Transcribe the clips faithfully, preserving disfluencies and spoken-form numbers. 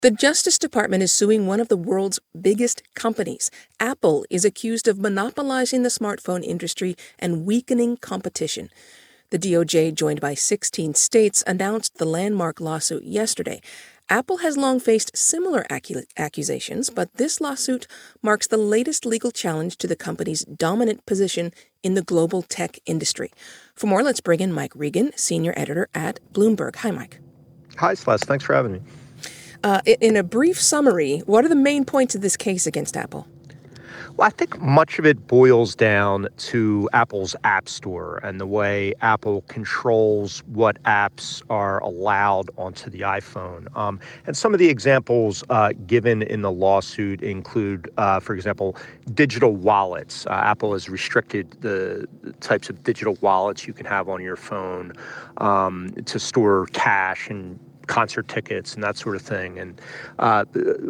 The Justice Department is suing one of the world's biggest companies. Apple is accused of monopolizing the smartphone industry and weakening competition. The D O J, joined by sixteen states, announced the landmark lawsuit yesterday. Apple has long faced similar acu- accusations, but this lawsuit marks the latest legal challenge to the company's dominant position in the global tech industry. For more, let's bring in Mike Regan, senior editor at Bloomberg. Hi, Mike. Hi, Celeste. Thanks for having me. Uh, in a brief summary, what are the main points of this case against Apple? Well, I think much of it boils down to Apple's App Store and the way Apple controls what apps are allowed onto the iPhone. Um, and some of the examples uh, given in the lawsuit include, uh, for example, digital wallets. Uh, Apple has restricted the, the types of digital wallets you can have on your phone um, to store cash and concert tickets and that sort of thing. And uh,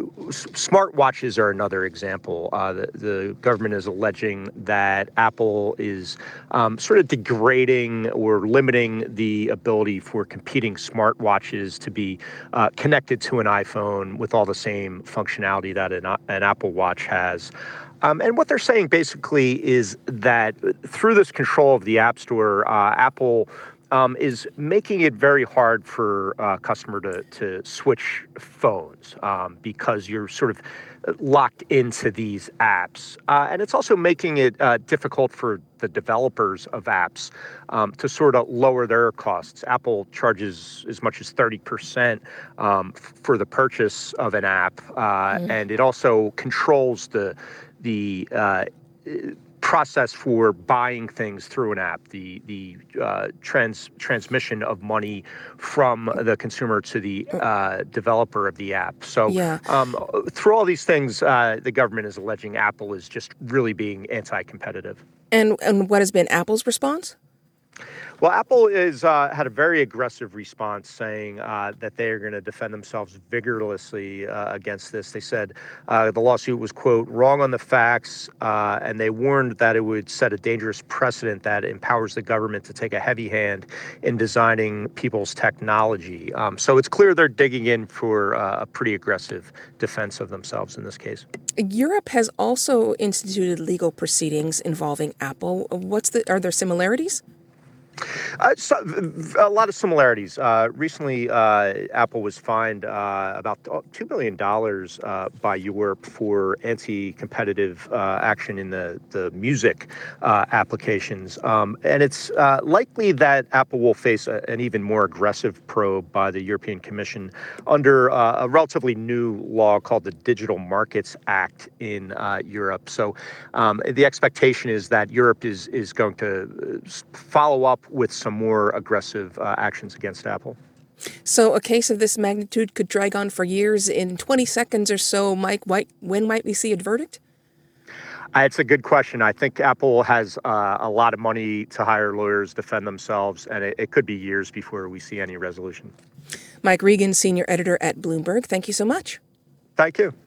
smartwatches are another example. Uh, the, the government is alleging that Apple is um, sort of degrading or limiting the ability for competing smartwatches to be uh, connected to an iPhone with all the same functionality that an, an Apple Watch has. Um, and what they're saying basically is that through this control of the App Store, uh, Apple Um, is making it very hard for a uh, customer to, to switch phones um, because you're sort of locked into these apps. Uh, and it's also making it uh, difficult for the developers of apps um, to sort of lower their costs. Apple charges as much as thirty percent um, f- for the purchase of an app. Uh, mm. And it also controls the, the uh, process for buying things through an app, the the uh, trans transmission of money from the consumer to the uh, developer of the app. So yeah. um, through all these things, uh, the government is alleging Apple is just really being anti-competitive. And and what has been Apple's response? Well, Apple is uh, had a very aggressive response saying uh, that they are going to defend themselves vigorously uh, against this. They said uh, the lawsuit was, quote, wrong on the facts, uh, and they warned that it would set a dangerous precedent that empowers the government to take a heavy hand in designing people's technology. Um, so it's clear they're digging in for uh, a pretty aggressive defense of themselves in this case. Europe has also instituted legal proceedings involving Apple. What's the are there similarities? Uh, so, a lot of similarities. Uh, recently, uh, Apple was fined uh, about two billion dollars uh, by Europe for anti-competitive uh, action in the, the music uh, applications. Um, and it's uh, likely that Apple will face a, an even more aggressive probe by the European Commission under uh, a relatively new law called the Digital Markets Act in uh, Europe. So um, the expectation is that Europe is, is going to follow up with some more aggressive uh, actions against Apple. So a case of this magnitude could drag on for years. In twenty seconds or so, Mike, when might we see a verdict? Uh, it's a good question. I think Apple has uh, a lot of money to hire lawyers, defend themselves, and it, it could be years before we see any resolution. Mike Regan, senior editor at Bloomberg, thank you so much. Thank you.